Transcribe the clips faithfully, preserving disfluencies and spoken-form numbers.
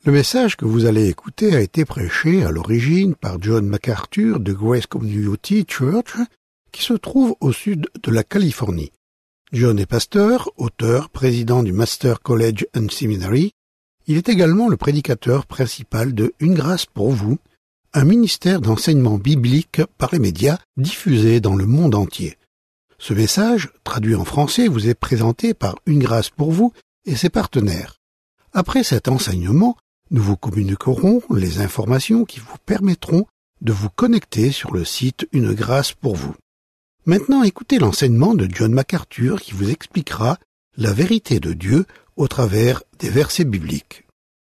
Le message que vous allez écouter a été prêché à l'origine par John MacArthur de Grace Community Church, qui se trouve au sud de la Californie. John est pasteur, auteur, président du Master College and Seminary. Il est également le prédicateur principal de Une grâce pour vous, un ministère d'enseignement biblique par les médias diffusé dans le monde entier. Ce message, traduit en français, vous est présenté par Une grâce pour vous et ses partenaires. Après cet enseignement, nous vous communiquerons les informations qui vous permettront de vous connecter sur le site Une grâce pour vous. Maintenant, écoutez l'enseignement de John MacArthur qui vous expliquera la vérité de Dieu au travers des versets bibliques.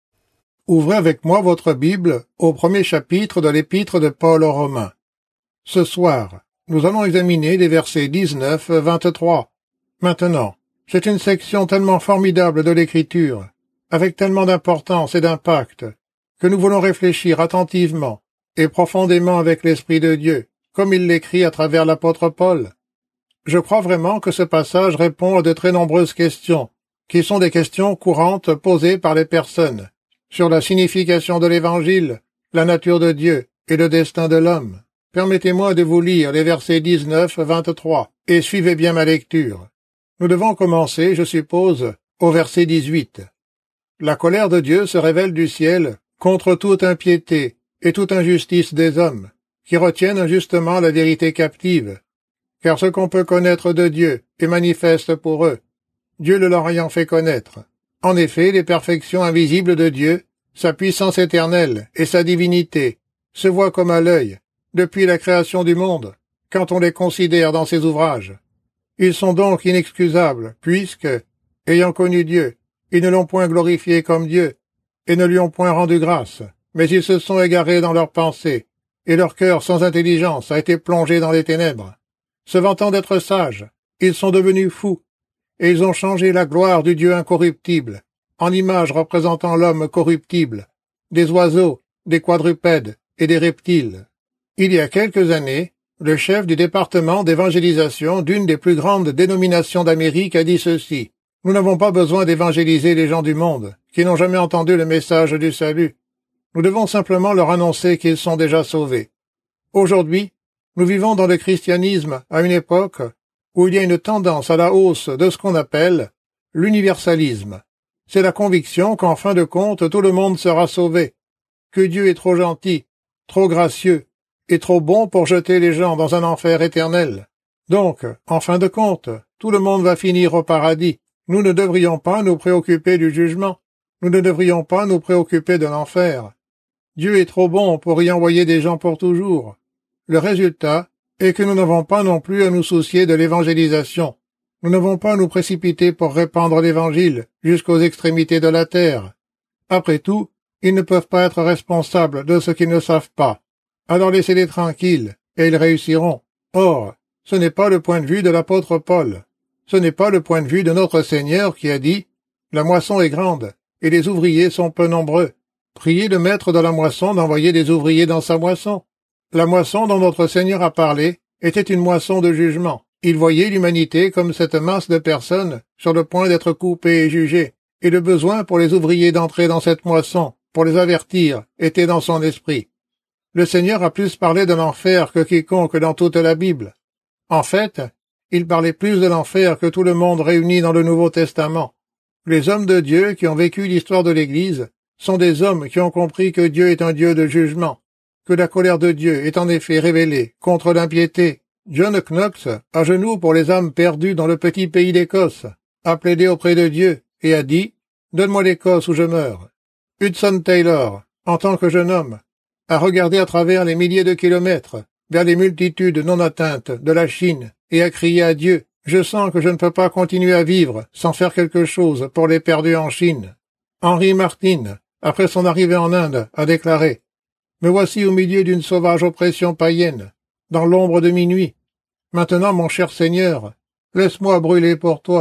Ouvrez avec moi votre Bible au premier chapitre de l'Épître de Paul aux Romains. Ce soir, nous allons examiner les versets dix-neuf à vingt-trois. Maintenant, c'est une section tellement formidable de l'Écriture, avec tellement d'importance et d'impact, que nous voulons réfléchir attentivement et profondément avec l'Esprit de Dieu, comme il l'écrit à travers l'apôtre Paul. Je crois vraiment que ce passage répond à de très nombreuses questions, qui sont des questions courantes posées par les personnes, sur la signification de l'Évangile, la nature de Dieu et le destin de l'homme. Permettez-moi de vous lire les versets dix-neuf à vingt-trois, et suivez bien ma lecture. Nous devons commencer, je suppose, au verset dix-huit. La colère de Dieu se révèle du ciel contre toute impiété et toute injustice des hommes, qui retiennent injustement la vérité captive. Car ce qu'on peut connaître de Dieu est manifeste pour eux, Dieu le leur ayant fait connaître. En effet, les perfections invisibles de Dieu, sa puissance éternelle et sa divinité, se voient comme à l'œil, depuis la création du monde, quand on les considère dans ses ouvrages. Ils sont donc inexcusables, puisque, ayant connu Dieu, ils ne l'ont point glorifié comme Dieu, et ne lui ont point rendu grâce, mais ils se sont égarés dans leurs pensées, et leur cœur sans intelligence a été plongé dans les ténèbres. Se vantant d'être sages, ils sont devenus fous, et ils ont changé la gloire du Dieu incorruptible, en image représentant l'homme corruptible, des oiseaux, des quadrupèdes et des reptiles. Il y a quelques années, le chef du département d'évangélisation d'une des plus grandes dénominations d'Amérique a dit ceci. Nous n'avons pas besoin d'évangéliser les gens du monde, qui n'ont jamais entendu le message du salut. Nous devons simplement leur annoncer qu'ils sont déjà sauvés. Aujourd'hui, nous vivons dans le christianisme à une époque où il y a une tendance à la hausse de ce qu'on appelle l'universalisme. C'est la conviction qu'en fin de compte, tout le monde sera sauvé, que Dieu est trop gentil, trop gracieux et trop bon pour jeter les gens dans un enfer éternel. Donc, en fin de compte, tout le monde va finir au paradis. Nous ne devrions pas nous préoccuper du jugement. Nous ne devrions pas nous préoccuper de l'enfer. Dieu est trop bon pour y envoyer des gens pour toujours. Le résultat est que nous n'avons pas non plus à nous soucier de l'évangélisation. Nous n'avons pas à nous précipiter pour répandre l'Évangile jusqu'aux extrémités de la terre. Après tout, ils ne peuvent pas être responsables de ce qu'ils ne savent pas. Alors laissez-les tranquilles, et ils réussiront. Or, ce n'est pas le point de vue de l'apôtre Paul. Ce n'est pas le point de vue de notre Seigneur qui a dit « La moisson est grande, et les ouvriers sont peu nombreux. Priez le maître de la moisson d'envoyer des ouvriers dans sa moisson. » La moisson dont notre Seigneur a parlé était une moisson de jugement. Il voyait l'humanité comme cette masse de personnes sur le point d'être coupée et jugée, et le besoin pour les ouvriers d'entrer dans cette moisson, pour les avertir, était dans son esprit. Le Seigneur a plus parlé de l'enfer que quiconque dans toute la Bible. En fait, il parlait plus de l'enfer que tout le monde réuni dans le Nouveau Testament. Les hommes de Dieu qui ont vécu l'histoire de l'Église sont des hommes qui ont compris que Dieu est un Dieu de jugement, que la colère de Dieu est en effet révélée contre l'impiété. John Knox, à genoux pour les âmes perdues dans le petit pays d'Écosse, a plaidé auprès de Dieu et a dit « Donne-moi l'Écosse où je meurs ». Hudson Taylor, en tant que jeune homme, a regardé à travers les milliers de kilomètres vers les multitudes non atteintes de la Chine et a crié à Dieu « Je sens que je ne peux pas continuer à vivre sans faire quelque chose pour les perdus en Chine ». Henry Martin, après son arrivée en Inde, a déclaré « Me voici au milieu d'une sauvage oppression païenne, dans l'ombre de minuit. Maintenant, mon cher Seigneur, laisse-moi brûler pour toi. »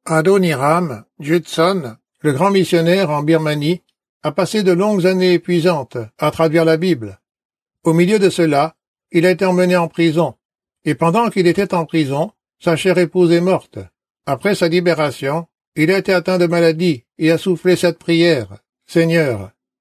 Adoniram Judson, le grand missionnaire en Birmanie, a passé de longues années épuisantes à traduire la Bible. Au milieu de cela, il a été emmené en prison, et pendant qu'il était en prison, sa chère épouse est morte. Après sa libération, il a été atteint de maladie et a soufflé cette prière. « Seigneur,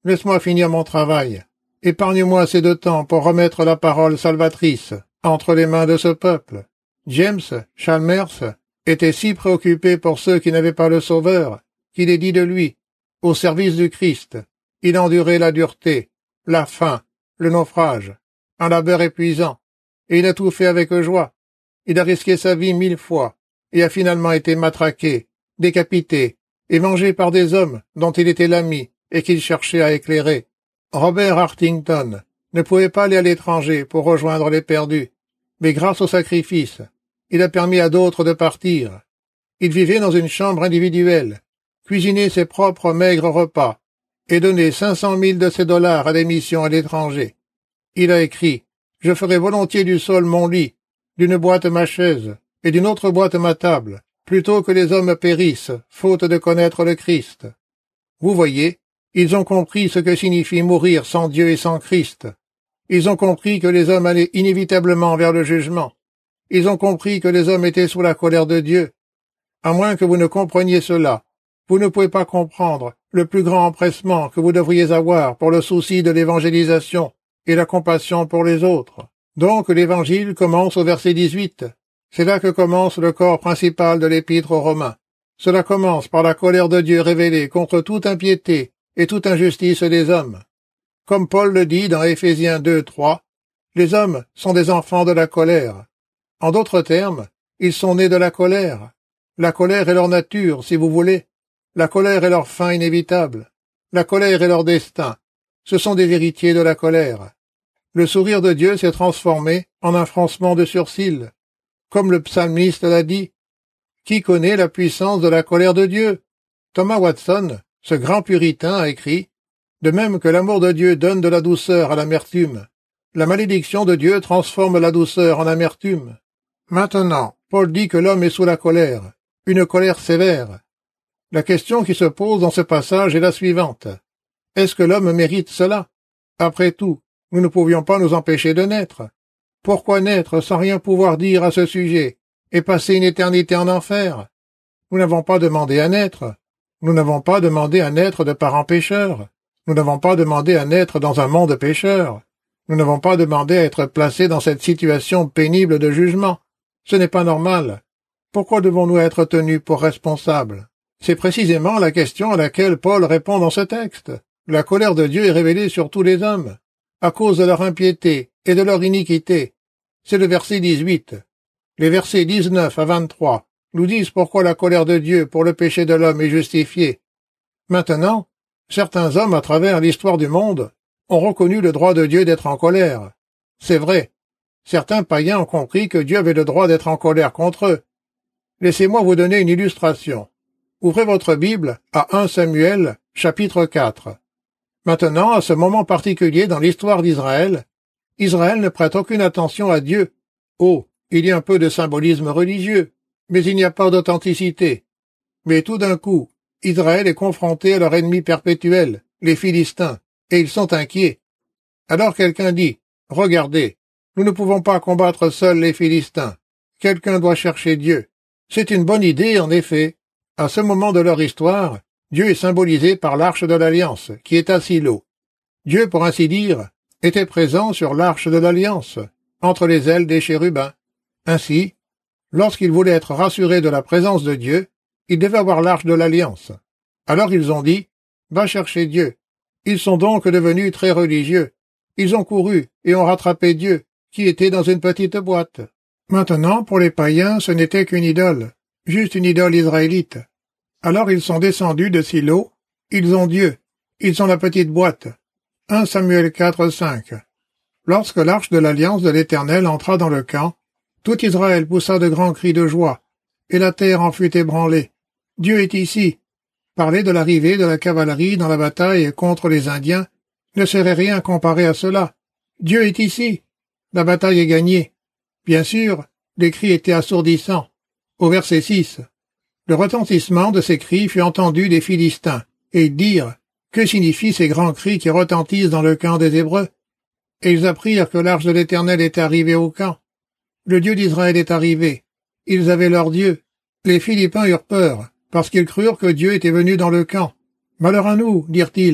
laisse-moi finir mon travail. Épargne-moi assez de temps pour remettre la parole salvatrice entre les mains de ce peuple. James Chalmers était si préoccupé pour ceux qui n'avaient pas le Sauveur, qu'il est dit de lui, au service du Christ, il endurait la dureté, la faim, le naufrage, un labeur épuisant, et il a tout fait avec joie. Il a risqué sa vie mille fois, et a finalement été matraqué, décapité, et mangé par des hommes dont il était l'ami et qu'il cherchait à éclairer. Robert Hartington ne pouvait pas aller à l'étranger pour rejoindre les perdus, mais grâce au sacrifice, il a permis à d'autres de partir. Il vivait dans une chambre individuelle, cuisinait ses propres maigres repas, et donnait cinq cent mille de ses dollars à des missions à l'étranger. Il a écrit « Je ferai volontiers du sol mon lit, d'une boîte ma chaise, et d'une autre boîte ma table, plutôt que les hommes périssent, faute de connaître le Christ. » Vous voyez, ils ont compris ce que signifie mourir sans Dieu et sans Christ. Ils ont compris que les hommes allaient inévitablement vers le jugement. Ils ont compris que les hommes étaient sous la colère de Dieu. À moins que vous ne compreniez cela, vous ne pouvez pas comprendre le plus grand empressement que vous devriez avoir pour le souci de l'évangélisation et la compassion pour les autres. Donc l'évangile commence au verset dix-huit. C'est là que commence le corps principal de l'épître aux Romains. Cela commence par la colère de Dieu révélée contre toute impiété et toute injustice des hommes. Comme Paul le dit dans Éphésiens deux, trois, les hommes sont des enfants de la colère. En d'autres termes, ils sont nés de la colère. La colère est leur nature, si vous voulez. La colère est leur fin inévitable. La colère est leur destin. Ce sont des héritiers de la colère. Le sourire de Dieu s'est transformé en un froncement de sourcils. Comme le psalmiste l'a dit, « Qui connaît la puissance de la colère de Dieu ?» Thomas Watson, ce grand puritain, a écrit « De même que l'amour de Dieu donne de la douceur à l'amertume, la malédiction de Dieu transforme la douceur en amertume. » Maintenant, Paul dit que l'homme est sous la colère, une colère sévère. La question qui se pose dans ce passage est la suivante. Est-ce que l'homme mérite cela? Après tout, nous ne pouvions pas nous empêcher de naître. Pourquoi naître sans rien pouvoir dire à ce sujet et passer une éternité en enfer? Nous n'avons pas demandé à naître. Nous n'avons pas demandé à naître de parents pécheurs. Nous n'avons pas demandé à naître dans un monde pécheur. Nous n'avons pas demandé à être placés dans cette situation pénible de jugement. Ce n'est pas normal. Pourquoi devons-nous être tenus pour responsables? C'est précisément la question à laquelle Paul répond dans ce texte. La colère de Dieu est révélée sur tous les hommes, à cause de leur impiété et de leur iniquité. C'est le verset dix-huit. Les versets dix-neuf à vingt-trois nous disent pourquoi la colère de Dieu pour le péché de l'homme est justifiée. Maintenant, certains hommes à travers l'histoire du monde ont reconnu le droit de Dieu d'être en colère. C'est vrai. Certains païens ont compris que Dieu avait le droit d'être en colère contre eux. Laissez-moi vous donner une illustration. Ouvrez votre Bible à un Samuel, chapitre quatre. Maintenant, à ce moment particulier dans l'histoire d'Israël, Israël ne prête aucune attention à Dieu. Oh, il y a un peu de symbolisme religieux, mais il n'y a pas d'authenticité. Mais tout d'un coup, Israël est confronté à leur ennemi perpétuel, les Philistins, et ils sont inquiets. Alors quelqu'un dit, « Regardez, nous ne pouvons pas combattre seuls les Philistins. Quelqu'un doit chercher Dieu. » C'est une bonne idée, en effet. À ce moment de leur histoire, Dieu est symbolisé par l'arche de l'Alliance, qui est à Silo. Dieu, pour ainsi dire, était présent sur l'arche de l'Alliance, entre les ailes des chérubins. Ainsi, lorsqu'ils voulaient être rassurés de la présence de Dieu, ils devaient avoir l'arche de l'Alliance. Alors ils ont dit, « Va chercher Dieu. » Ils sont donc devenus très religieux. Ils ont couru et ont rattrapé Dieu, qui était dans une petite boîte. Maintenant, pour les païens, ce n'était qu'une idole, juste une idole israélite. Alors ils sont descendus de Silo, ils ont Dieu, ils ont la petite boîte. un Samuel quatre, cinq. Lorsque l'arche de l'alliance de l'Éternel entra dans le camp, tout Israël poussa de grands cris de joie, et la terre en fut ébranlée. Dieu est ici. Parler de l'arrivée de la cavalerie dans la bataille contre les Indiens ne serait rien comparé à cela. Dieu est ici. La bataille est gagnée. Bien sûr, les cris étaient assourdissants. Au verset six, le retentissement de ces cris fut entendu des Philistins, et ils dirent, « Que signifient ces grands cris qui retentissent dans le camp des Hébreux ?» Et ils apprirent que l'arche de l'Éternel était arrivée au camp. Le Dieu d'Israël est arrivé. Ils avaient leur Dieu. Les Philippiens eurent peur, parce qu'ils crurent que Dieu était venu dans le camp. « Malheur à nous, dirent-ils,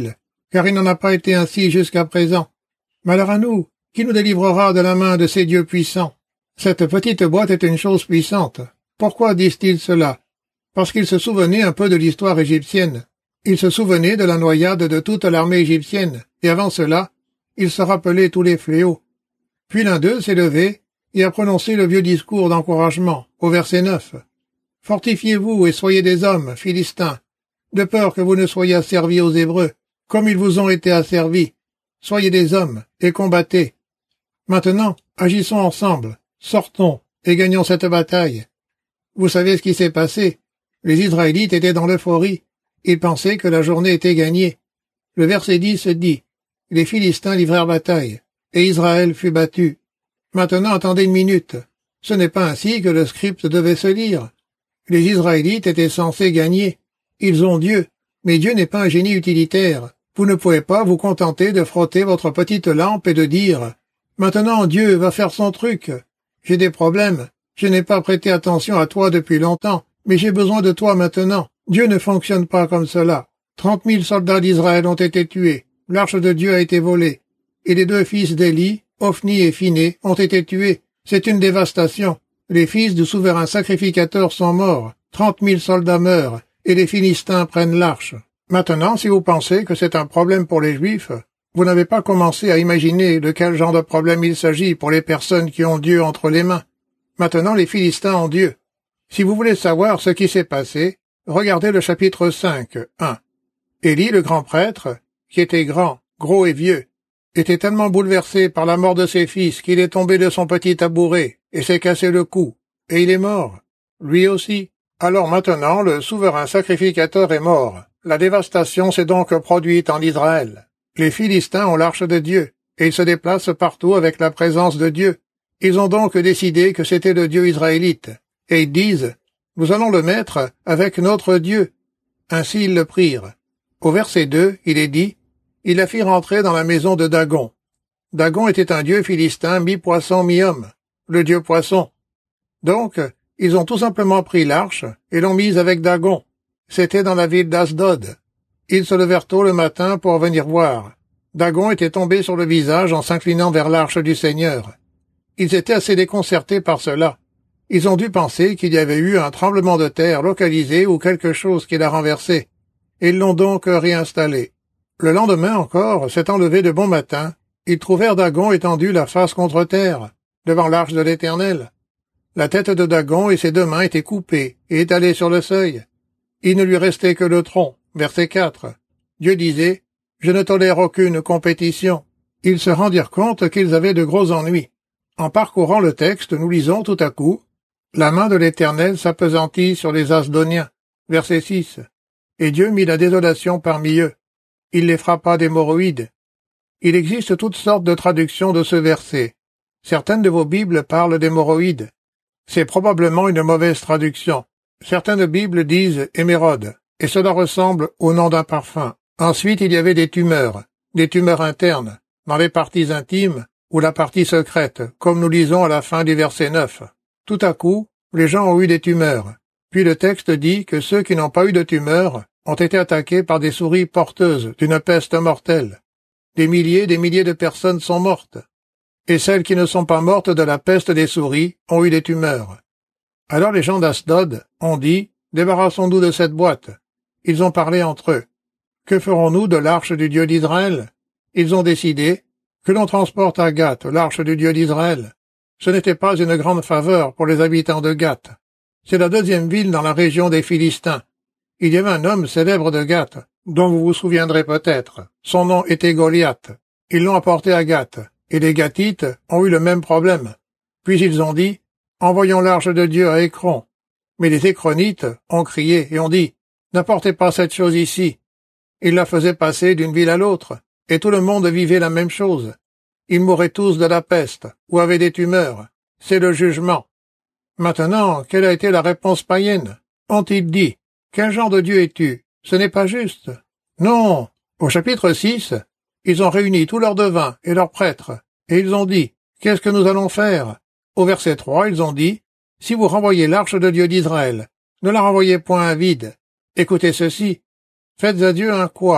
car il n'en a pas été ainsi jusqu'à présent. Malheur à nous, qui nous délivrera de la main de ces dieux puissants? Cette petite boîte est une chose puissante. Pourquoi disent-ils cela? Parce qu'ils se souvenaient un peu de l'histoire égyptienne. Ils se souvenaient de la noyade de toute l'armée égyptienne, et avant cela, ils se rappelaient tous les fléaux. Puis l'un d'eux s'est levé et a prononcé le vieux discours d'encouragement, au verset neuf. « Fortifiez-vous et soyez des hommes, Philistins, de peur que vous ne soyez asservis aux Hébreux, comme ils vous ont été asservis. Soyez des hommes et combattez. Maintenant, agissons ensemble, sortons et gagnons cette bataille. » Vous savez ce qui s'est passé. Les Israélites étaient dans l'euphorie. Ils pensaient que la journée était gagnée. Le verset dix dit « Les Philistins livrèrent bataille, et Israël fut battu. » Maintenant, attendez une minute. Ce n'est pas ainsi que le script devait se lire. Les Israélites étaient censés gagner. Ils ont Dieu, mais Dieu n'est pas un génie utilitaire. Vous ne pouvez pas vous contenter de frotter votre petite lampe et de dire « Maintenant, Dieu va faire son truc. J'ai des problèmes. Je n'ai pas prêté attention à toi depuis longtemps, mais j'ai besoin de toi maintenant. » Dieu ne fonctionne pas comme cela. Trente mille soldats d'Israël ont été tués. L'arche de Dieu a été volée. Et les deux fils d'Élie, Ophni et Phiné, ont été tués. C'est une dévastation. Les fils du souverain sacrificateur sont morts. Trente mille soldats meurent. Et les Philistins prennent l'arche. Maintenant, si vous pensez que c'est un problème pour les Juifs, vous n'avez pas commencé à imaginer de quel genre de problème il s'agit pour les personnes qui ont Dieu entre les mains. Maintenant, les Philistins ont Dieu. Si vous voulez savoir ce qui s'est passé, regardez le chapitre cinq, un. Élie, le grand prêtre, qui était grand, gros et vieux, était tellement bouleversé par la mort de ses fils qu'il est tombé de son petit tabouret et s'est cassé le cou, et il est mort. Lui aussi. Alors maintenant, le souverain sacrificateur est mort. La dévastation s'est donc produite en Israël. Les Philistins ont l'arche de Dieu, et ils se déplacent partout avec la présence de Dieu. Ils ont donc décidé que c'était le Dieu israélite, et ils disent « Nous allons le mettre avec notre Dieu. » Ainsi ils le prirent. Au verset deux, il est dit « Il la fit rentrer dans la maison de Dagon. » Dagon était un dieu philistin mi-poisson, mi-homme, le dieu poisson. Donc, ils ont tout simplement pris l'arche et l'ont mise avec Dagon. C'était dans la ville d'Asdod. Ils se levèrent tôt le matin pour venir voir. Dagon était tombé sur le visage en s'inclinant vers l'arche du Seigneur. Ils étaient assez déconcertés par cela. Ils ont dû penser qu'il y avait eu un tremblement de terre localisé ou quelque chose qui l'a renversé. Ils l'ont donc réinstallé. Le lendemain encore, s'étant levé de bon matin, ils trouvèrent Dagon étendu la face contre terre, devant l'arche de l'Éternel. La tête de Dagon et ses deux mains étaient coupées et étalées sur le seuil. Il ne lui restait que le tronc. Verset quatre. Dieu disait « Je ne tolère aucune compétition. » Ils se rendirent compte qu'ils avaient de gros ennuis. En parcourant le texte, nous lisons tout à coup « La main de l'Éternel s'appesantit sur les Asdoniens. » Verset six. Et Dieu mit la désolation parmi eux. Il les frappa d'hémorroïdes. Il existe toutes sortes de traductions de ce verset. Certaines de vos Bibles parlent d'hémorroïdes. C'est probablement une mauvaise traduction. Certaines Bibles disent hémérode, et cela ressemble au nom d'un parfum. Ensuite, il y avait des tumeurs, des tumeurs internes, dans les parties intimes ou la partie secrète, comme nous lisons à la fin du verset neuf. Tout à coup, les gens ont eu des tumeurs. Puis le texte dit que ceux qui n'ont pas eu de tumeurs ont été attaqués par des souris porteuses d'une peste mortelle. Des milliers et des milliers de personnes sont mortes. Et celles qui ne sont pas mortes de la peste des souris ont eu des tumeurs. Alors les gens d'Asdod ont dit « Débarrassons-nous de cette boîte ». Ils ont parlé entre eux. Que ferons-nous de l'arche du Dieu d'Israël? Ils ont décidé que l'on transporte à Gath l'arche du Dieu d'Israël. Ce n'était pas une grande faveur pour les habitants de Gath. C'est la deuxième ville dans la région des Philistins. Il y avait un homme célèbre de Gath, dont vous vous souviendrez peut-être. Son nom était Goliath. Ils l'ont apporté à Gath, et les Gathites ont eu le même problème. Puis ils ont dit « Envoyons l'arche de Dieu à Écron ». Mais les Écronites ont crié et ont dit « N'apportez pas cette chose ici ». Ils la faisaient passer d'une ville à l'autre, et tout le monde vivait la même chose. Ils mouraient tous de la peste, ou avaient des tumeurs. C'est le jugement. Maintenant, quelle a été la réponse païenne? Ont-ils dit « Quel genre de Dieu es-tu? Ce n'est pas juste. » Non. Au chapitre six, ils ont réuni tous leurs devins et leurs prêtres, et ils ont dit « Qu'est-ce que nous allons faire ?» Au verset trois, ils ont dit « Si vous renvoyez l'arche de Dieu d'Israël, ne la renvoyez point à vide. Écoutez ceci. Faites à Dieu un quoi,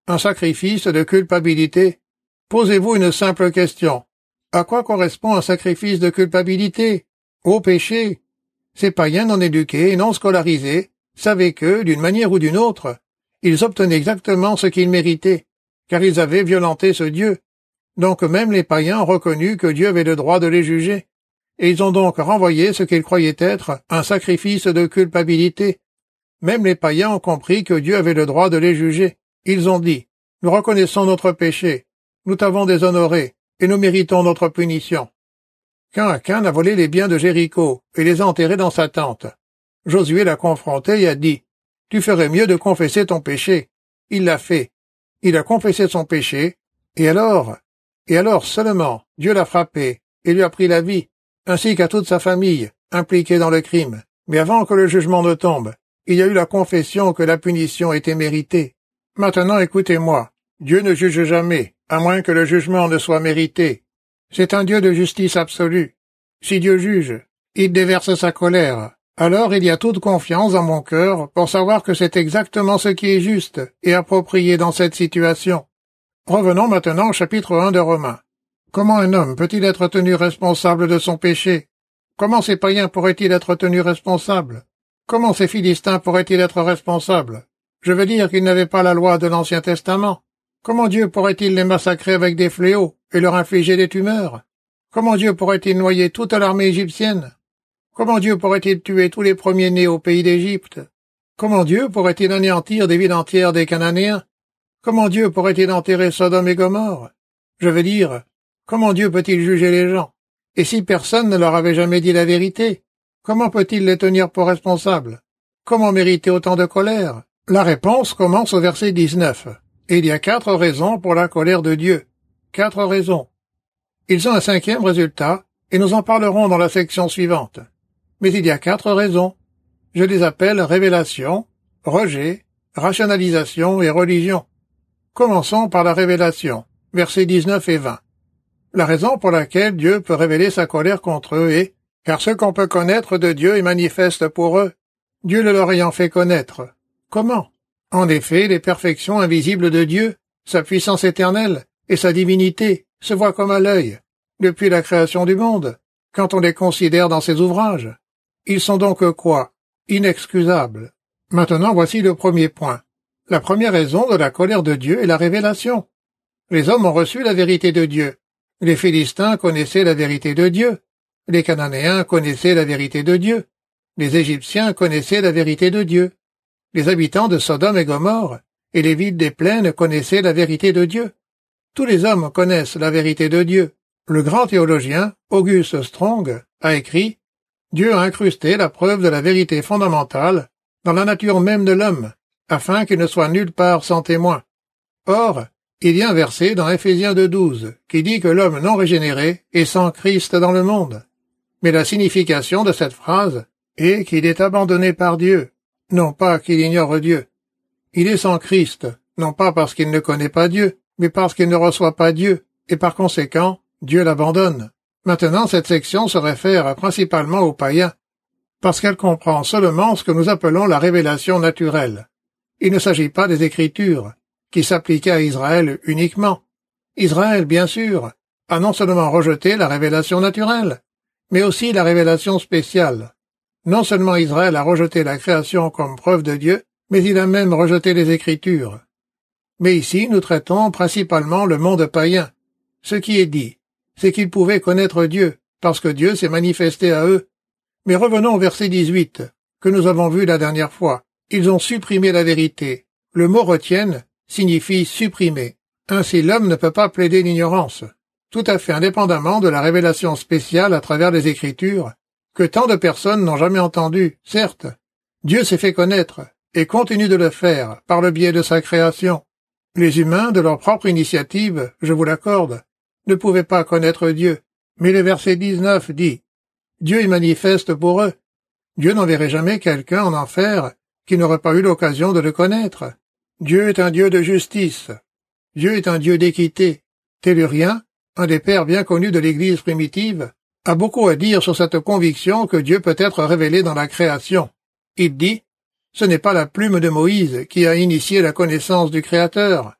Un sacrifice de culpabilité? Posez-vous une simple question. À quoi correspond un sacrifice de culpabilité? Au péché. Ces païens non éduqués et non scolarisés savaient que, d'une manière ou d'une autre, ils obtenaient exactement ce qu'ils méritaient, car ils avaient violenté ce Dieu. Donc même les païens ont reconnu que Dieu avait le droit de les juger, et ils ont donc renvoyé ce qu'ils croyaient être un sacrifice de culpabilité. Même les païens ont compris que Dieu avait le droit de les juger. Ils ont dit, « Nous reconnaissons notre péché, nous t'avons déshonoré, et nous méritons notre punition. » Quand Achan a volé les biens de Jéricho et les a enterrés dans sa tente, Josué l'a confronté et a dit, « Tu ferais mieux de confesser ton péché. » Il l'a fait. Il a confessé son péché, et alors, et alors seulement, Dieu l'a frappé et lui a pris la vie, ainsi qu'à toute sa famille, impliquée dans le crime. Mais avant que le jugement ne tombe, il y a eu la confession que la punition était méritée. Maintenant écoutez-moi, Dieu ne juge jamais, à moins que le jugement ne soit mérité. C'est un Dieu de justice absolue. Si Dieu juge, il déverse sa colère. Alors il y a toute confiance dans mon cœur pour savoir que c'est exactement ce qui est juste et approprié dans cette situation. Revenons maintenant au chapitre un de Romains. Comment un homme peut-il être tenu responsable de son péché? Comment ces païens pourraient-ils être tenus responsables? Comment ces Philistins pourraient-ils être responsables? Je veux dire qu'ils n'avaient pas la loi de l'Ancien Testament. Comment Dieu pourrait-il les massacrer avec des fléaux et leur infliger des tumeurs? Comment Dieu pourrait-il noyer toute l'armée égyptienne? Comment Dieu pourrait-il tuer tous les premiers-nés au pays d'Égypte? Comment Dieu pourrait-il anéantir des villes entières des Cananéens? Comment Dieu pourrait-il enterrer Sodome et Gomorrhe? Je veux dire, comment Dieu peut-il juger les gens? Et si personne ne leur avait jamais dit la vérité, comment peut-il les tenir pour responsables? Comment mériter autant de colère? La réponse commence au verset dix-neuf. Et il y a quatre raisons pour la colère de Dieu. Quatre raisons. Ils ont un cinquième résultat, et nous en parlerons dans la section suivante. Mais il y a quatre raisons. Je les appelle révélation, rejet, rationalisation et religion. Commençons par la révélation, versets dix-neuf et vingt. La raison pour laquelle Dieu peut révéler sa colère contre eux est « Car ce qu'on peut connaître de Dieu est manifeste pour eux, Dieu le leur ayant fait connaître. » Comment? En effet, les perfections invisibles de Dieu, sa puissance éternelle et sa divinité se voient comme à l'œil, depuis la création du monde, quand on les considère dans ses ouvrages. Ils sont donc quoi? Inexcusables. Maintenant, voici le premier point. La première raison de la colère de Dieu est la révélation. Les hommes ont reçu la vérité de Dieu. Les Philistins connaissaient la vérité de Dieu. Les Cananéens connaissaient la vérité de Dieu. Les Égyptiens connaissaient la vérité de Dieu. Les habitants de Sodome et Gomorrhe et les villes des plaines connaissaient la vérité de Dieu. Tous les hommes connaissent la vérité de Dieu. Le grand théologien, Auguste Strong, a écrit « Dieu a incrusté la preuve de la vérité fondamentale dans la nature même de l'homme, afin qu'il ne soit nulle part sans témoin. » Or, il y a un verset dans Éphésiens deux douze qui dit que l'homme non régénéré est sans Christ dans le monde. Mais la signification de cette phrase est qu'il est abandonné par Dieu, non pas qu'il ignore Dieu. Il est sans Christ, non pas parce qu'il ne connaît pas Dieu, mais parce qu'il ne reçoit pas Dieu, et par conséquent, Dieu l'abandonne. Maintenant, cette section se réfère principalement aux païens, parce qu'elle comprend seulement ce que nous appelons la révélation naturelle. Il ne s'agit pas des Écritures, qui s'appliquaient à Israël uniquement. Israël, bien sûr, a non seulement rejeté la révélation naturelle, mais aussi la révélation spéciale. Non seulement Israël a rejeté la création comme preuve de Dieu, mais il a même rejeté les Écritures. Mais ici, nous traitons principalement le monde païen. Ce qui est dit, c'est qu'ils pouvaient connaître Dieu, parce que Dieu s'est manifesté à eux. Mais revenons au verset dix-huit, que nous avons vu la dernière fois. Ils ont supprimé la vérité. Le mot retienne signifie supprimer. Ainsi l'homme ne peut pas plaider l'ignorance, tout à fait indépendamment de la révélation spéciale à travers les Écritures, que tant de personnes n'ont jamais entendu, certes. Dieu s'est fait connaître, et continue de le faire, par le biais de sa création. Les humains, de leur propre initiative, je vous l'accorde, ne pouvaient pas connaître Dieu. Mais le verset dix-neuf dit « Dieu est manifeste pour eux. » Dieu n'enverrait jamais quelqu'un en enfer qui n'aurait pas eu l'occasion de le connaître. Dieu est un Dieu de justice. Dieu est un Dieu d'équité. Tellurien, un des pères bien connus de l'Église primitive, a beaucoup à dire sur cette conviction que Dieu peut être révélé dans la création. Il dit « Ce n'est pas la plume de Moïse qui a initié la connaissance du Créateur,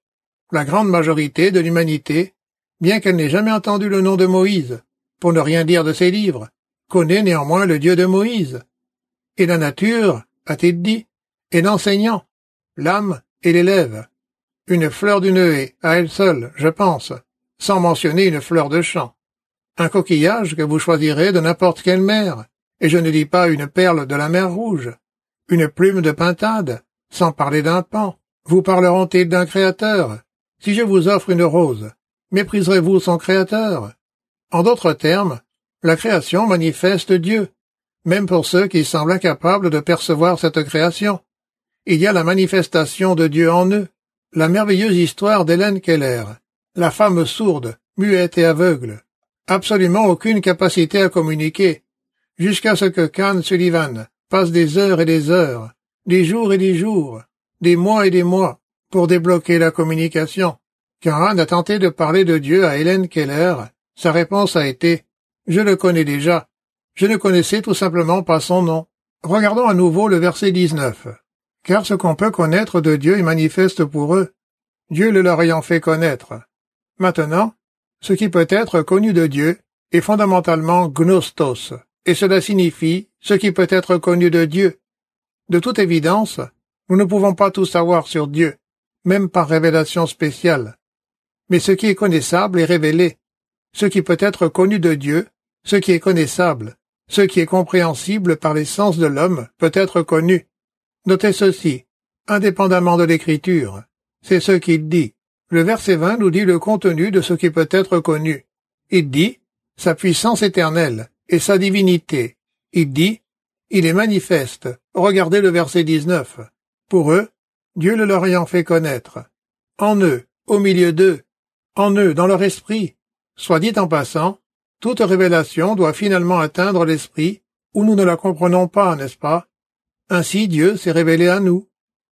La grande majorité de l'humanité, bien qu'elle n'ait jamais entendu le nom de Moïse, pour ne rien dire de ses livres, connaît néanmoins le Dieu de Moïse. Et la nature, a-t-il dit, est l'enseignant, l'âme est l'élève. Une fleur d'une haie, à elle seule, je pense, sans mentionner une fleur de champ. Un coquillage que vous choisirez de n'importe quelle mer, et je ne dis pas une perle de la mer Rouge. Une plume de pintade, sans parler d'un paon. Vous parleront-ils d'un créateur? Si je vous offre une rose, mépriserez-vous son créateur? En d'autres termes, la création manifeste Dieu, même pour ceux qui semblent incapables de percevoir cette création. Il y a la manifestation de Dieu en eux, la merveilleuse histoire d'Hélène Keller, la femme sourde, muette et aveugle, absolument aucune capacité à communiquer, jusqu'à ce que Can Sullivan passe des heures et des heures, des jours et des jours, des mois et des mois, pour débloquer la communication. Quand Anne a tenté de parler de Dieu à Hélène Keller, sa réponse a été « Je le connais déjà. Je ne connaissais tout simplement pas son nom. » Regardons à nouveau le verset dix-neuf. « Car ce qu'on peut connaître de Dieu est manifeste pour eux, Dieu le leur ayant fait connaître. » Maintenant, ce qui peut être connu de Dieu est fondamentalement gnostos, et cela signifie ce qui peut être connu de Dieu. De toute évidence, nous ne pouvons pas tout savoir sur Dieu, même par révélation spéciale. Mais ce qui est connaissable est révélé. Ce qui peut être connu de Dieu, ce qui est connaissable, ce qui est compréhensible par les sens de l'homme peut être connu. Notez ceci, indépendamment de l'Écriture. C'est ce qu'il dit. Le verset vingt nous dit le contenu de ce qui peut être connu. Il dit sa puissance éternelle et sa divinité. Il dit il est manifeste. Regardez le verset dix-neuf. Pour eux, Dieu le leur ayant fait connaître. En eux, au milieu d'eux, en eux, dans leur esprit. Soit dit en passant, toute révélation doit finalement atteindre l'esprit, où nous ne la comprenons pas, n'est-ce pas? Ainsi Dieu s'est révélé à nous.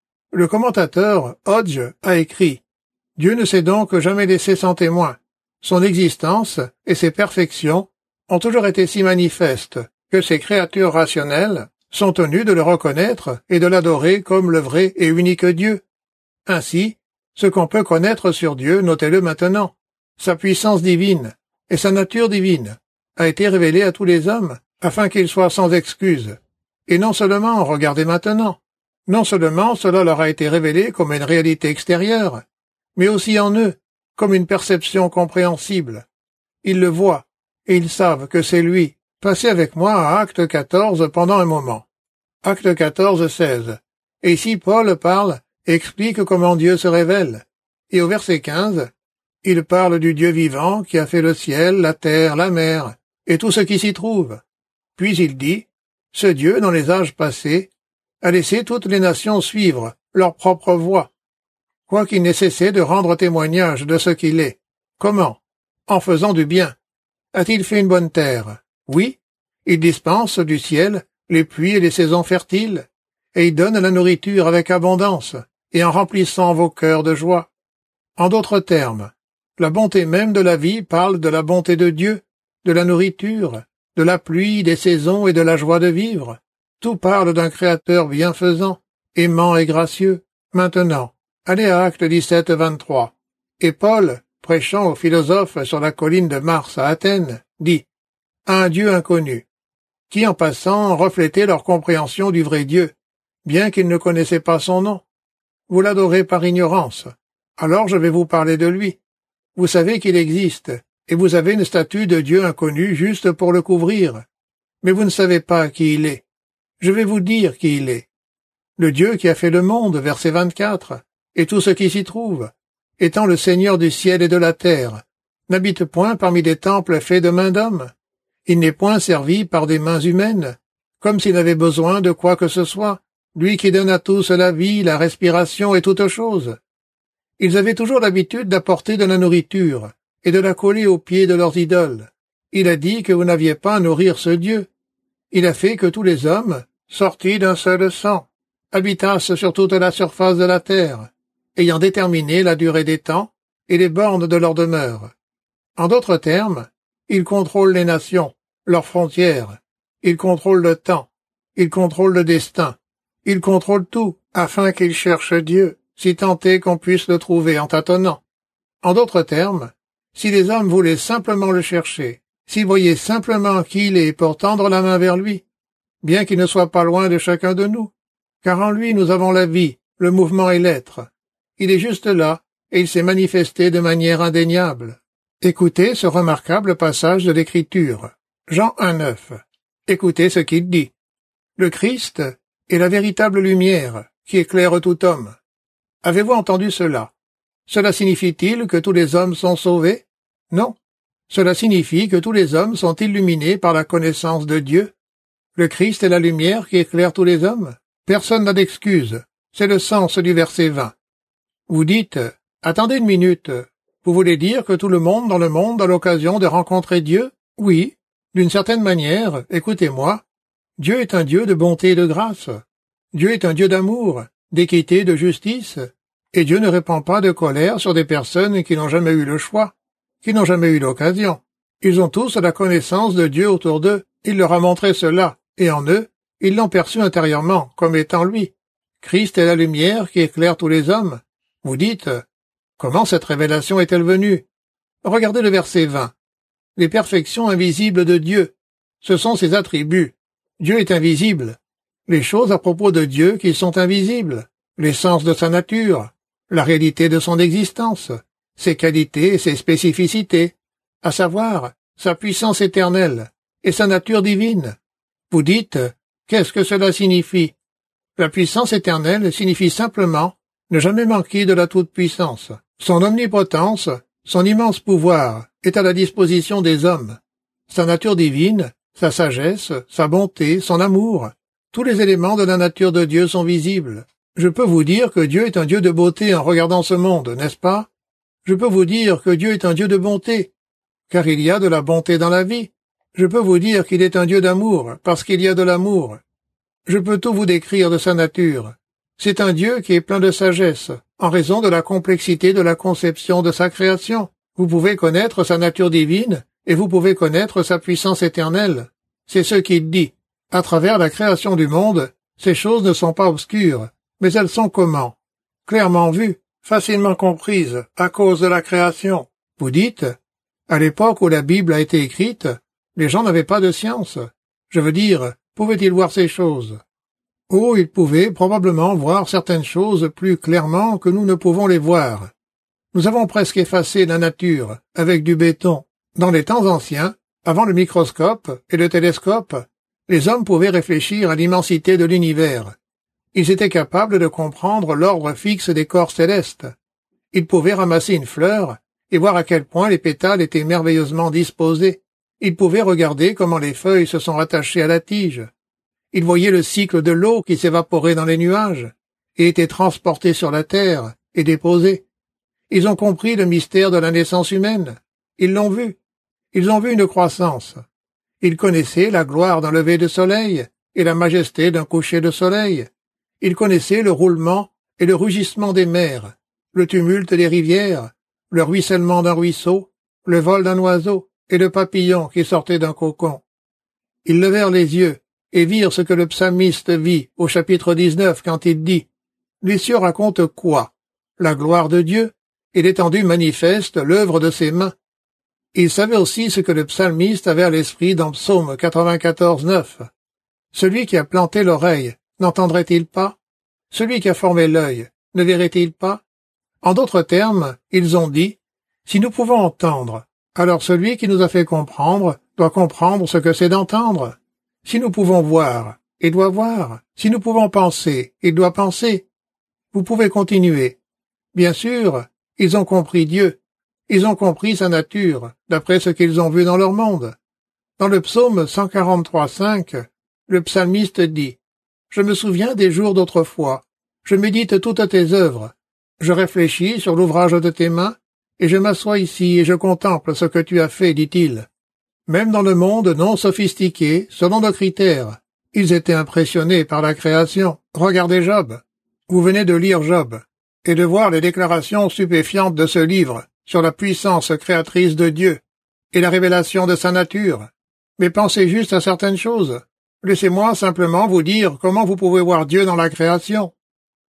Le commentateur Hodge a écrit « Dieu ne s'est donc jamais laissé sans témoin. Son existence et ses perfections ont toujours été si manifestes que ses créatures rationnelles sont tenues de le reconnaître et de l'adorer comme le vrai et unique Dieu. Ainsi, ce qu'on peut connaître sur Dieu, notez-le maintenant, sa puissance divine et sa nature divine a été révélée à tous les hommes afin qu'ils soient sans excuse. Et non seulement, regardez maintenant, non seulement cela leur a été révélé comme une réalité extérieure, mais aussi en eux, comme une perception compréhensible. Ils le voient, et ils savent que c'est lui. Passez avec moi à Acte quatorze pendant un moment. Acte quatorze, seize. Et ici Paul parle et explique comment Dieu se révèle. Et au verset quinze, il parle du Dieu vivant qui a fait le ciel, la terre, la mer, et tout ce qui s'y trouve. Puis il dit, ce Dieu, dans les âges passés, a laissé toutes les nations suivre leur propre voie, quoiqu'il n'ait cessé de rendre témoignage de ce qu'il est. Comment? En faisant du bien. A-t-il fait une bonne terre? Oui. Il dispense du ciel les pluies et les saisons fertiles, et il donne la nourriture avec abondance, et en remplissant vos cœurs de joie. En d'autres termes, la bonté même de la vie parle de la bonté de Dieu, de la nourriture, de la pluie, des saisons et de la joie de vivre. Tout parle d'un Créateur bienfaisant, aimant et gracieux. Maintenant, allez à Acte dix-sept, vingt-trois. Et Paul, prêchant aux philosophes sur la colline de Mars à Athènes, dit « à un Dieu inconnu », qui en passant reflétait leur compréhension du vrai Dieu, bien qu'ils ne connaissaient pas son nom. Vous l'adorez par ignorance. Alors je vais vous parler de lui. Vous savez qu'il existe, et vous avez une statue de Dieu inconnu juste pour le couvrir. Mais vous ne savez pas qui il est. Je vais vous dire qui il est. Le Dieu qui a fait le monde, verset vingt-quatre, et tout ce qui s'y trouve, étant le Seigneur du ciel et de la terre, n'habite point parmi des temples faits de mains d'hommes. Il n'est point servi par des mains humaines, comme s'il avait besoin de quoi que ce soit, lui qui donne à tous la vie, la respiration et toutes choses. Ils avaient toujours l'habitude d'apporter de la nourriture et de la coller aux pieds de leurs idoles. Il a dit que vous n'aviez pas à nourrir ce Dieu. Il a fait que tous les hommes, sortis d'un seul sang, habitassent sur toute la surface de la terre, ayant déterminé la durée des temps et les bornes de leur demeure. En d'autres termes, il contrôle les nations, leurs frontières, il contrôle le temps, il contrôle le destin, il contrôle tout, afin qu'il cherche Dieu, si tant est qu'on puisse le trouver en tâtonnant. En d'autres termes, si les hommes voulaient simplement le chercher, s'ils voyaient simplement qui il est pour tendre la main vers lui, bien qu'il ne soit pas loin de chacun de nous, car en lui nous avons la vie, le mouvement et l'être. Il est juste là, et il s'est manifesté de manière indéniable. Écoutez ce remarquable passage de l'Écriture. Jean un neuf. Écoutez ce qu'il dit. Le Christ est la véritable lumière qui éclaire tout homme. Avez-vous entendu cela? Cela signifie-t-il que tous les hommes sont sauvés? Non. Cela signifie que tous les hommes sont illuminés par la connaissance de Dieu. Le Christ est la lumière qui éclaire tous les hommes. Personne n'a d'excuse. C'est le sens du verset vingt. Vous dites, attendez une minute, vous voulez dire que tout le monde dans le monde a l'occasion de rencontrer Dieu? Oui, d'une certaine manière, écoutez-moi, Dieu est un Dieu de bonté et de grâce. Dieu est un Dieu d'amour, d'équité et de justice, et Dieu ne répand pas de colère sur des personnes qui n'ont jamais eu le choix, qui n'ont jamais eu l'occasion. Ils ont tous la connaissance de Dieu autour d'eux, il leur a montré cela, et en eux, ils l'ont perçu intérieurement, comme étant lui. Christ est la lumière qui éclaire tous les hommes. Vous dites, comment cette révélation est-elle venue? Regardez le verset vingt. Les perfections invisibles de Dieu, ce sont ses attributs. Dieu est invisible. Les choses à propos de Dieu qui sont invisibles, l'essence de sa nature, la réalité de son existence, ses qualités et ses spécificités, à savoir sa puissance éternelle et sa nature divine. Vous dites, qu'est-ce que cela signifie? La puissance éternelle signifie simplement ne jamais manquer de la toute-puissance. Son omnipotence, son immense pouvoir, est à la disposition des hommes. Sa nature divine, sa sagesse, sa bonté, son amour, tous les éléments de la nature de Dieu sont visibles. Je peux vous dire que Dieu est un Dieu de beauté en regardant ce monde, n'est-ce pas? Je peux vous dire que Dieu est un Dieu de bonté, car il y a de la bonté dans la vie. Je peux vous dire qu'il est un Dieu d'amour, parce qu'il y a de l'amour. Je peux tout vous décrire de sa nature. C'est un Dieu qui est plein de sagesse, en raison de la complexité de la conception de sa création. Vous pouvez connaître sa nature divine, et vous pouvez connaître sa puissance éternelle. C'est ce qu'il dit. À travers la création du monde, ces choses ne sont pas obscures, mais elles sont comment? Clairement vues, facilement comprises, à cause de la création. Vous dites, à l'époque où la Bible a été écrite, les gens n'avaient pas de science. Je veux dire, pouvaient-ils voir ces choses? Oh, ils pouvaient probablement voir certaines choses plus clairement que nous ne pouvons les voir. Nous avons presque effacé la nature avec du béton. Dans les temps anciens, avant le microscope et le télescope, les hommes pouvaient réfléchir à l'immensité de l'univers. Ils étaient capables de comprendre l'ordre fixe des corps célestes. Ils pouvaient ramasser une fleur et voir à quel point les pétales étaient merveilleusement disposés. Ils pouvaient regarder comment les feuilles se sont rattachées à la tige. Ils voyaient le cycle de l'eau qui s'évaporait dans les nuages et était transportée sur la terre et déposée. Ils ont compris le mystère de la naissance humaine. Ils l'ont vu. Ils ont vu une croissance. Ils connaissaient la gloire d'un lever de soleil et la majesté d'un coucher de soleil. Ils connaissaient le roulement et le rugissement des mers, le tumulte des rivières, le ruissellement d'un ruisseau, le vol d'un oiseau et le papillon qui sortait d'un cocon. Ils levèrent les yeux et virent ce que le psalmiste vit au chapitre dix-neuf quand il dit « Les cieux racontent quoi? La gloire de Dieu et l'étendue manifeste l'œuvre de ses mains. » Ils savaient aussi ce que le psalmiste avait à l'esprit dans Psaume quatre-vingt-quatorze neuf. Celui qui a planté l'oreille, n'entendrait-il pas? Celui qui a formé l'œil, ne verrait-il pas? En d'autres termes, ils ont dit, si nous pouvons entendre, alors celui qui nous a fait comprendre doit comprendre ce que c'est d'entendre. Si nous pouvons voir, il doit voir. Si nous pouvons penser, il doit penser. Vous pouvez continuer. Bien sûr, ils ont compris Dieu. Ils ont compris sa nature, d'après ce qu'ils ont vu dans leur monde. Dans le psaume cent quarante-trois cinq, le psalmiste dit « Je me souviens des jours d'autrefois, je médite toutes tes œuvres, je réfléchis sur l'ouvrage de tes mains, et je m'assois ici et je contemple ce que tu as fait, dit-il. » Même dans le monde non sophistiqué, selon nos critères, ils étaient impressionnés par la création. Regardez Job. Vous venez de lire Job, et de voir les déclarations stupéfiantes de ce livre sur la puissance créatrice de Dieu et la révélation de sa nature. Mais pensez juste à certaines choses. Laissez-moi simplement vous dire comment vous pouvez voir Dieu dans la création.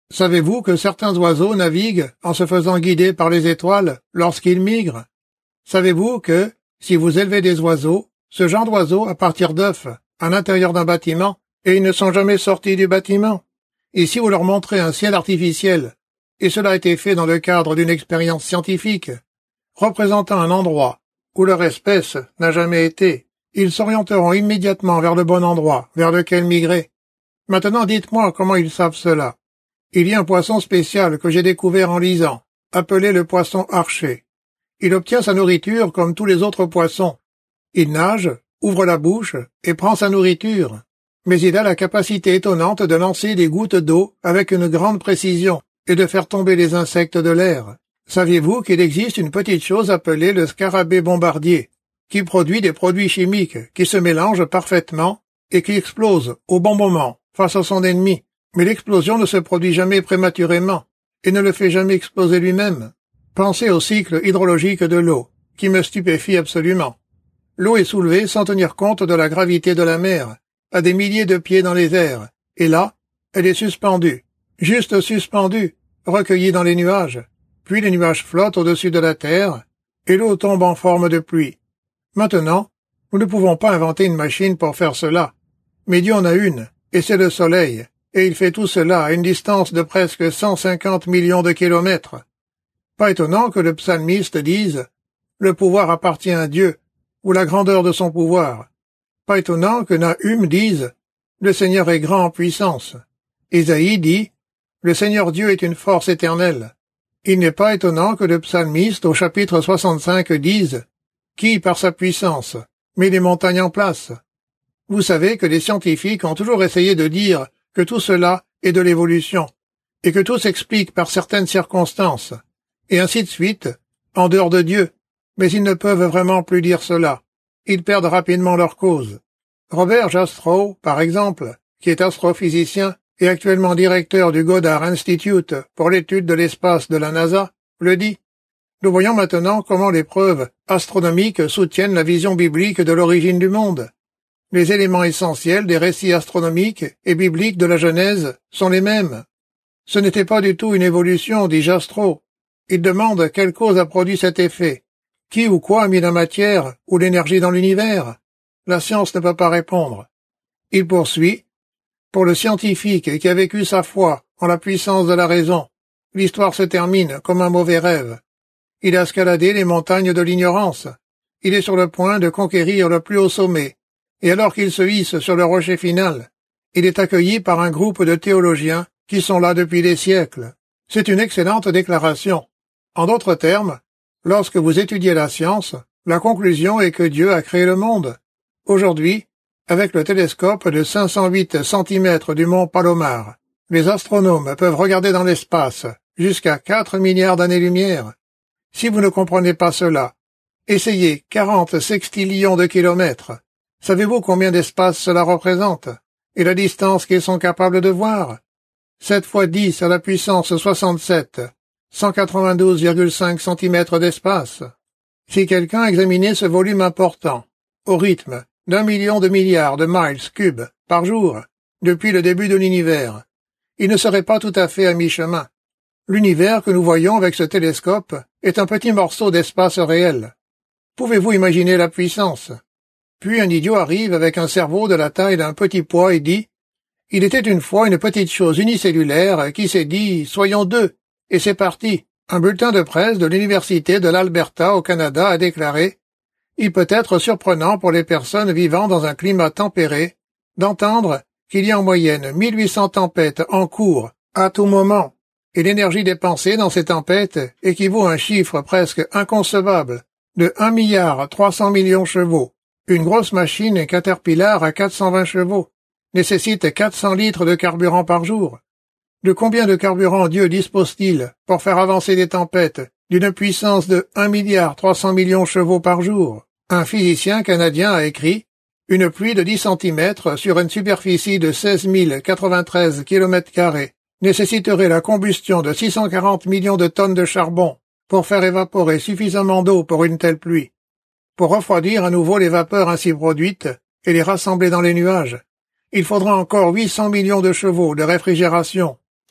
Savez-vous que certains oiseaux naviguent en se faisant guider par les étoiles lorsqu'ils migrent? Savez-vous que, si vous élevez des oiseaux, ce genre d'oiseaux à partir d'œufs à l'intérieur d'un bâtiment, et ils ne sont jamais sortis du bâtiment? Et si vous leur montrez un ciel artificiel, et cela a été fait dans le cadre d'une expérience scientifique, représentant un endroit où leur espèce n'a jamais été, ils s'orienteront immédiatement vers le bon endroit, vers lequel migrer. Maintenant dites-moi comment ils savent cela. Il y a un poisson spécial que j'ai découvert en lisant, appelé le poisson archer. Il obtient sa nourriture comme tous les autres poissons. Il nage, ouvre la bouche et prend sa nourriture. Mais il a la capacité étonnante de lancer des gouttes d'eau avec une grande précision et de faire tomber les insectes de l'air. Saviez-vous qu'il existe une petite chose appelée le scarabée bombardier, qui produit des produits chimiques qui se mélangent parfaitement et qui explosent au bon moment face à son ennemi? Mais l'explosion ne se produit jamais prématurément et ne le fait jamais exploser lui-même. Pensez au cycle hydrologique de l'eau, qui me stupéfie absolument. L'eau est soulevée sans tenir compte de la gravité de la mer, à des milliers de pieds dans les airs, et là, elle est suspendue, juste suspendue, recueillie dans les nuages. Puis les nuages flottent au-dessus de la terre, et l'eau tombe en forme de pluie. Maintenant, nous ne pouvons pas inventer une machine pour faire cela. Mais Dieu en a une, et c'est le soleil, et il fait tout cela à une distance de presque cent cinquante millions de kilomètres. Pas étonnant que le psalmiste dise « Le pouvoir appartient à Dieu » ou la grandeur de son pouvoir. Pas étonnant que Nahum dise « Le Seigneur est grand en puissance ». Ésaïe dit « Le Seigneur Dieu est une force éternelle ». Il n'est pas étonnant que le psalmiste au chapitre soixante-cinq dise « Qui, par sa puissance, met les montagnes en place ?» Vous savez que les scientifiques ont toujours essayé de dire que tout cela est de l'évolution, et que tout s'explique par certaines circonstances, et ainsi de suite, en dehors de Dieu, mais ils ne peuvent vraiment plus dire cela. Ils perdent rapidement leur cause. Robert Jastrow, par exemple, qui est astrophysicien et actuellement directeur du Goddard Institute pour l'étude de l'espace de la NASA, le dit. Nous voyons maintenant comment les preuves astronomiques soutiennent la vision biblique de l'origine du monde. Les éléments essentiels des récits astronomiques et bibliques de la Genèse sont les mêmes. Ce n'était pas du tout une évolution, dit Jastrow. Il demande quelle cause a produit cet effet. Qui ou quoi a mis la matière ou l'énergie dans l'univers? La science ne peut pas répondre. Il poursuit. Pour le scientifique qui a vécu sa foi en la puissance de la raison, l'histoire se termine comme un mauvais rêve. Il a escaladé les montagnes de l'ignorance. Il est sur le point de conquérir le plus haut sommet. Et alors qu'il se hisse sur le rocher final, il est accueilli par un groupe de théologiens qui sont là depuis des siècles. C'est une excellente déclaration. En d'autres termes, lorsque vous étudiez la science, la conclusion est que Dieu a créé le monde. Aujourd'hui, avec le télescope de cinq cent huit centimètres du mont Palomar, les astronomes peuvent regarder dans l'espace jusqu'à quatre milliards d'années-lumière. Si vous ne comprenez pas cela, essayez quarante sextillions de kilomètres. Savez-vous combien d'espace cela représente? Et la distance qu'ils sont capables de voir? sept fois dix à la puissance soixante-sept, cent quatre-vingt-douze virgule cinq centimètres d'espace. Si quelqu'un examinait ce volume important, au rythme d'un million de milliards de miles cubes par jour, depuis le début de l'univers, il ne serait pas tout à fait à mi-chemin. L'univers que nous voyons avec ce télescope est un petit morceau d'espace réel. Pouvez-vous imaginer la puissance? Puis un idiot arrive avec un cerveau de la taille d'un petit pois et dit « Il était une fois une petite chose unicellulaire qui s'est dit « Soyons deux », et c'est parti. Un bulletin de presse de l'Université de l'Alberta au Canada a déclaré « Il peut être surprenant pour les personnes vivant dans un climat tempéré d'entendre qu'il y a en moyenne mille huit cents tempêtes en cours à tout moment, et l'énergie dépensée dans ces tempêtes équivaut à un chiffre presque inconcevable de un milliard trois cents millions chevaux. Une grosse machine Caterpillar à quatre cent vingt chevaux nécessite quatre cents litres de carburant par jour. De combien de carburant Dieu dispose-t-il pour faire avancer des tempêtes d'une puissance de un milliard trois cents millions chevaux par jour? Un physicien canadien a écrit « Une pluie de dix centimètres sur une superficie de seize mille quatre-vingt-treize kilomètres carrés nécessiterait la combustion de six cent quarante millions de tonnes de charbon pour faire évaporer suffisamment d'eau pour une telle pluie. Pour refroidir à nouveau les vapeurs ainsi produites et les rassembler dans les nuages, il faudra encore huit cents millions de chevaux de réfrigération.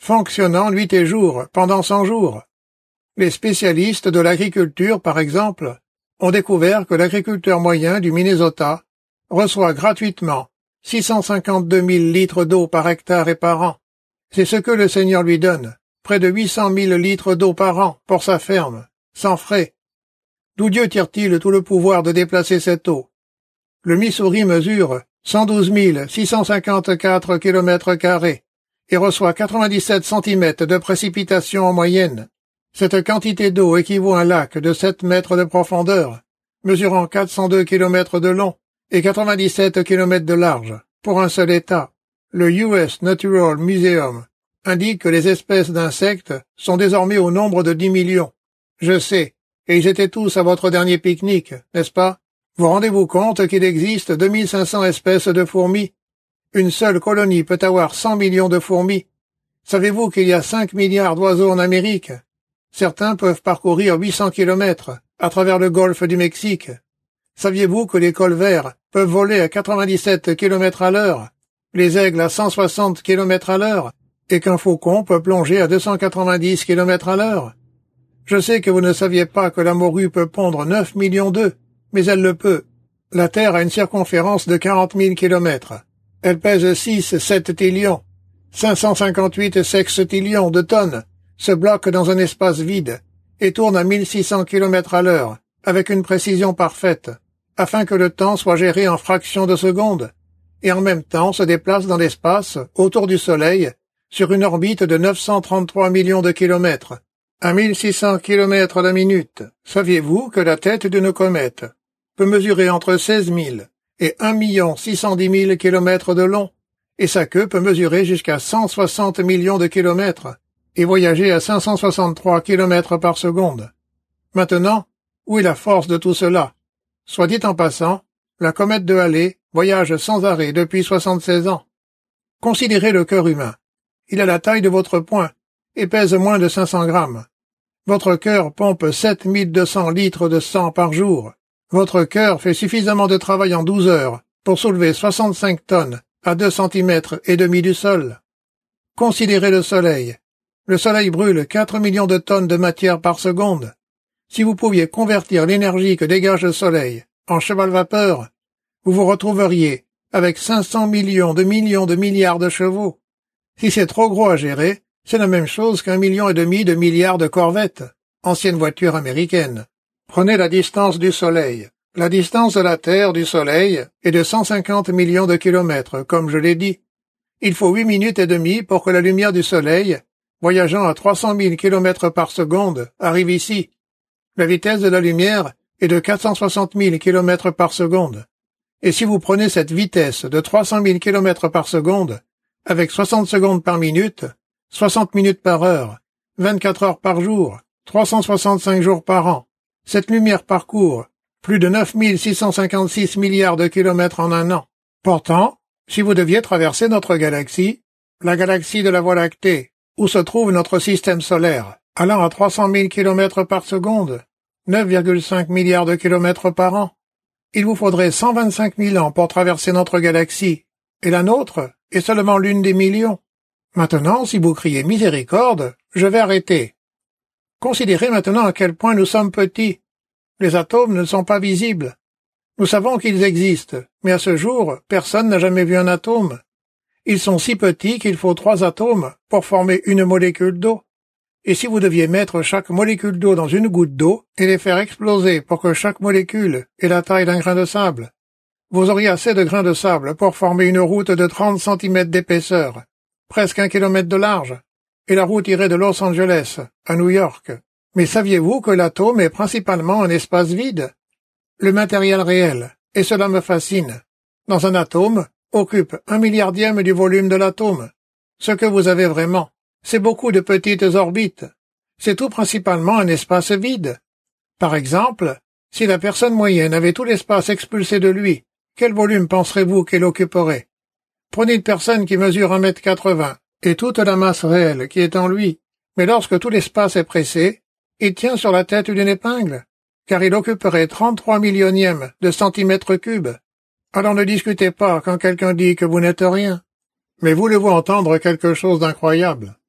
fonctionnant nuit et jour pendant cent jours. Les spécialistes de l'agriculture, par exemple, ont découvert que l'agriculteur moyen du Minnesota reçoit gratuitement six cent cinquante-deux mille litres d'eau par hectare et par an. C'est ce que le Seigneur lui donne, près de huit cent mille litres d'eau par an pour sa ferme, sans frais. D'où Dieu tire-t-il tout le pouvoir de déplacer cette eau? Le Missouri mesure cent douze mille six cent cinquante-quatre kilomètres carrés et reçoit quatre-vingt-dix-sept centimètres de précipitations en moyenne. Cette quantité d'eau équivaut à un lac de sept mètres de profondeur, mesurant quatre cent deux kilomètres de long et quatre-vingt-dix-sept kilomètres de large, pour un seul État. Le U S Natural Museum indique que les espèces d'insectes sont désormais au nombre de dix millions. Je sais, et ils étaient tous à votre dernier pique-nique, n'est-ce pas? Vous rendez-vous compte qu'il existe deux mille cinq cents espèces de fourmis? Une seule colonie peut avoir cent millions de fourmis. Savez-vous qu'il y a cinq milliards d'oiseaux en Amérique? Certains peuvent parcourir huit cents kilomètres à travers le golfe du Mexique. Saviez-vous que les colverts peuvent voler à quatre-vingt-dix-sept kilomètres à l'heure, les aigles à cent soixante kilomètres à l'heure, et qu'un faucon peut plonger à deux cent quatre-vingt-dix kilomètres à l'heure? Je sais que vous ne saviez pas que la morue peut pondre neuf millions d'œufs, mais elle le peut. La Terre a une circonférence de quarante mille kilomètres. Elle pèse six septillions, cinq cent cinquante-huit sextillions de tonnes, se bloque dans un espace vide, et tourne à mille six cents kilomètres à l'heure, avec une précision parfaite, afin que le temps soit géré en fractions de secondes, et en même temps se déplace dans l'espace, autour du Soleil, sur une orbite de neuf cent trente-trois millions de kilomètres, à mille six cents kilomètres la minute. Saviez-vous que la tête d'une comète peut mesurer entre seize mille et un million six cent dix mille kilomètres de long, et sa queue peut mesurer jusqu'à cent soixante millions de kilomètres, et voyager à cinq cent soixante-trois kilomètres par seconde. Maintenant, où est la force de tout cela? Soit dit en passant, la comète de Halley voyage sans arrêt depuis soixante-seize ans. Considérez le cœur humain. Il a la taille de votre poing et pèse moins de cinq cents grammes. Votre cœur pompe sept mille deux cents litres de sang par jour. Votre cœur fait suffisamment de travail en douze heures pour soulever soixante-cinq tonnes à deux centimètres et demi du sol. Considérez le soleil. Le soleil brûle quatre millions de tonnes de matière par seconde. Si vous pouviez convertir l'énergie que dégage le soleil en cheval-vapeur, vous vous retrouveriez avec cinq cents millions de millions de milliards de chevaux. Si c'est trop gros à gérer, c'est la même chose qu'un million et demi de milliards de corvettes, anciennes voitures américaines. Prenez la distance du soleil. La distance de la Terre du soleil est de cent cinquante millions de kilomètres, comme je l'ai dit. Il faut huit minutes et demie pour que la lumière du soleil, voyageant à trois cent mille kilomètres par seconde, arrive ici. La vitesse de la lumière est de quatre cent soixante mille kilomètres par seconde. Et si vous prenez cette vitesse de trois cent mille kilomètres par seconde, avec soixante secondes par minute, soixante minutes par heure, vingt-quatre heures par jour, trois cent soixante-cinq jours par an, cette lumière parcourt plus de neuf mille six cent cinquante-six milliards de kilomètres en un an. Pourtant, si vous deviez traverser notre galaxie, la galaxie de la Voie lactée, où se trouve notre système solaire, allant à trois cent mille kilomètres par seconde, neuf virgule cinq milliards de kilomètres par an, il vous faudrait cent vingt-cinq mille ans pour traverser notre galaxie, et la nôtre est seulement l'une des millions. Maintenant, si vous criez miséricorde, je vais arrêter. Considérez maintenant à quel point nous sommes petits. Les atomes ne sont pas visibles. Nous savons qu'ils existent, mais à ce jour, personne n'a jamais vu un atome. Ils sont si petits qu'il faut trois atomes pour former une molécule d'eau. Et si vous deviez mettre chaque molécule d'eau dans une goutte d'eau et les faire exploser pour que chaque molécule ait la taille d'un grain de sable, vous auriez assez de grains de sable pour former une route de trente centimètres d'épaisseur, presque un kilomètre de large, et la route irait de Los Angeles à New York. Mais saviez-vous que l'atome est principalement un espace vide? Le matériel réel, et cela me fascine, dans un atome, occupe un milliardième du volume de l'atome. Ce que vous avez vraiment, c'est beaucoup de petites orbites. C'est tout principalement un espace vide. Par exemple, si la personne moyenne avait tout l'espace expulsé de lui, quel volume penserez-vous qu'elle occuperait? Prenez une personne qui mesure un mètre quatre-vingts et toute la masse réelle qui est en lui, mais lorsque tout l'espace est pressé, il tient sur la tête d'une épingle, car il occuperait trente-trois millionièmes de centimètres cubes. Alors ne discutez pas quand quelqu'un dit que vous n'êtes rien. Mais voulez-vous entendre quelque chose d'incroyable?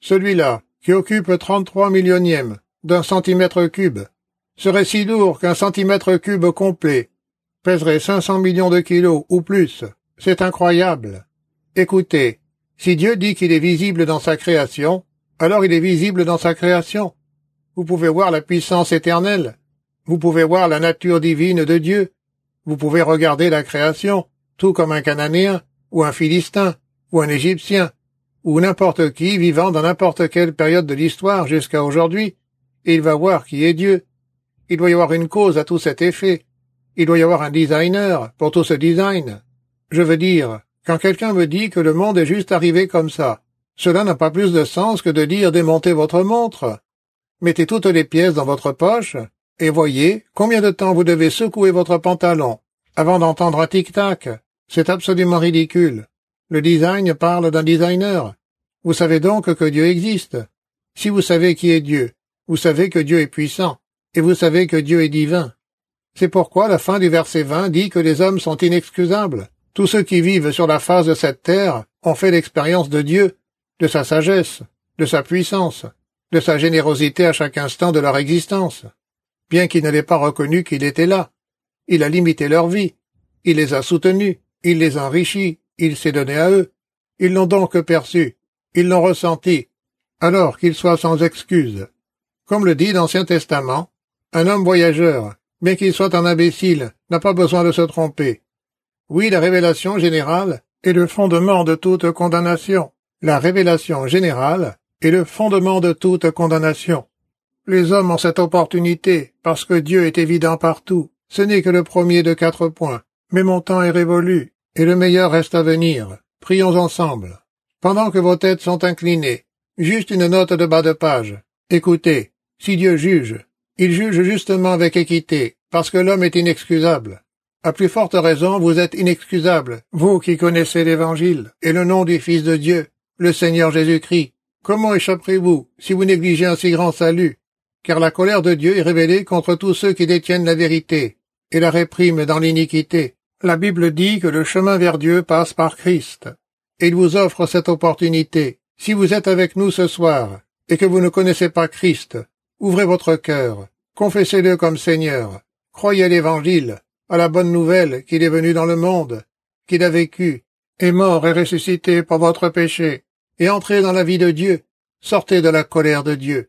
Celui-là, qui occupe trente-trois millionièmes d'un centimètre cube, serait si lourd qu'un centimètre cube complet pèserait cinq cents millions de kilos ou plus. C'est incroyable. Écoutez, si Dieu dit qu'il est visible dans sa création, alors il est visible dans sa création. Vous pouvez voir la puissance éternelle. Vous pouvez voir la nature divine de Dieu. Vous pouvez regarder la création, tout comme un Cananéen, ou un Philistin, ou un Égyptien, ou n'importe qui vivant dans n'importe quelle période de l'histoire jusqu'à aujourd'hui, et il va voir qui est Dieu. Il doit y avoir une cause à tout cet effet. Il doit y avoir un designer pour tout ce design. Je veux dire, quand quelqu'un me dit que le monde est juste arrivé comme ça, cela n'a pas plus de sens que de dire démontez votre montre. Mettez toutes les pièces dans votre poche, et voyez combien de temps vous devez secouer votre pantalon avant d'entendre un tic-tac. C'est absolument ridicule. Le design parle d'un designer. Vous savez donc que Dieu existe. Si vous savez qui est Dieu, vous savez que Dieu est puissant, et vous savez que Dieu est divin. C'est pourquoi la fin du verset vingt dit que les hommes sont inexcusables. Tous ceux qui vivent sur la face de cette terre ont fait l'expérience de Dieu, de sa sagesse, de sa puissance, de sa générosité à chaque instant de leur existence. Bien qu'ils ne l'aient pas reconnu qu'il était là, il a limité leur vie, il les a soutenus, il les a enrichis, il s'est donné à eux. Ils l'ont donc perçu, ils l'ont ressenti, alors qu'ils soient sans excuse. Comme le dit l'Ancien Testament, un homme voyageur, bien qu'il soit un imbécile, n'a pas besoin de se tromper. Oui, la révélation générale est le fondement de toute condamnation. La révélation générale est le fondement de toute condamnation. Les hommes ont cette opportunité, parce que Dieu est évident partout. Ce n'est que le premier de quatre points. Mais mon temps est révolu, et le meilleur reste à venir. Prions ensemble. Pendant que vos têtes sont inclinées, juste une note de bas de page. Écoutez, si Dieu juge, il juge justement avec équité, parce que l'homme est inexcusable. À plus forte raison, vous êtes inexcusable, vous qui connaissez l'Évangile et le nom du Fils de Dieu, le Seigneur Jésus-Christ. Comment échapperez-vous si vous négligez un si grand salut? Car la colère de Dieu est révélée contre tous ceux qui détiennent la vérité et la répriment dans l'iniquité. La Bible dit que le chemin vers Dieu passe par Christ, et il vous offre cette opportunité. Si vous êtes avec nous ce soir et que vous ne connaissez pas Christ, ouvrez votre cœur, confessez-le comme Seigneur, croyez à l'Évangile, à la bonne nouvelle qu'il est venu dans le monde, qu'il a vécu, est mort et ressuscité pour votre péché, et entrez dans la vie de Dieu, sortez de la colère de Dieu.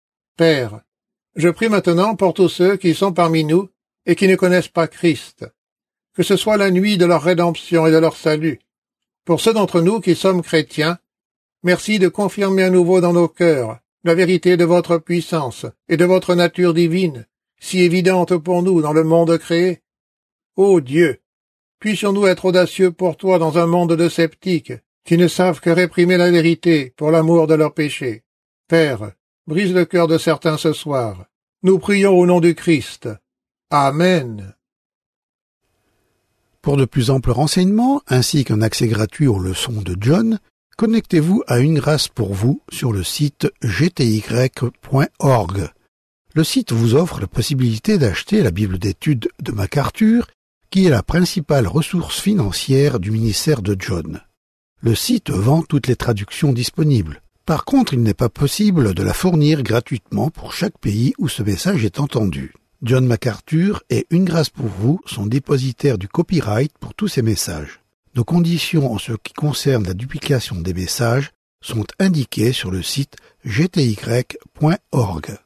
Père, je prie maintenant pour tous ceux qui sont parmi nous et qui ne connaissent pas Christ, que ce soit la nuit de leur rédemption et de leur salut. Pour ceux d'entre nous qui sommes chrétiens, merci de confirmer à nouveau dans nos cœurs la vérité de votre puissance et de votre nature divine, si évidente pour nous dans le monde créé. Ô Dieu, puissions-nous être audacieux pour toi dans un monde de sceptiques, qui ne savent que réprimer la vérité pour l'amour de leurs péchés. Père, brise le cœur de certains ce soir. Nous prions au nom du Christ. Amen. Pour de plus amples renseignements, ainsi qu'un accès gratuit aux leçons de John, connectez-vous à Une Grâce pour vous sur le site g t y point org. Le site vous offre la possibilité d'acheter la Bible d'études de MacArthur, qui est la principale ressource financière du ministère de John. Le site vend toutes les traductions disponibles. Par contre, il n'est pas possible de la fournir gratuitement pour chaque pays où ce message est entendu. John MacArthur et Une Grâce pour vous sont dépositaires du copyright pour tous ces messages. Nos conditions en ce qui concerne la duplication des messages sont indiquées sur le site g t y point org.